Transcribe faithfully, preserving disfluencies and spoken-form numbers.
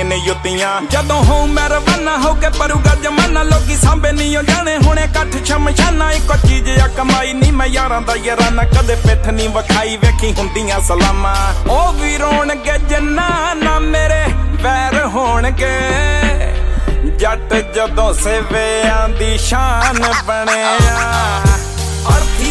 ਨੀ ਜੁੱਤੀਆਂ ਜਦੋਂ ਹੋਊ ਮੈਂ ਰਵਾਨਾ ਹੋ ਕੇ ਪਰੂਗਾ ਜਮਾਨਾ ਲੋਕੀ ਸਾਂਭੇ ਨੀ ਓ ਜਾਣੇ ਹੁਣੇ ਕੱਠ ਸ਼ਮਸ਼ਾਨਾ ਇੱਕੋ ਚੀਜ਼ ਆ ਕਮਾਈ ਨੀ ਮੈਂ ਯਾਰਾਂ ਦਾ ਯਾਰਾਨਾ ਕਦੇ ਪਿੱਠ ਨੀ ਵਿਖਾਈ ਵੇਖੀ ਹੁੰਦੀਆਂ ਸਲਾਮਾਂ ਉਹ ਵੀ ਰੋਣਗੇ ਜਿੰਨਾ ਨਾ ਮੇਰੇ ਵੈਰ ਹੋਣਗੇ ਜੱਟ ਜਦੋਂ ਸੇਵਿਆਂ ਦੀ ਸ਼ਾਨ ਬਣਿਆ ਅਰਥੀ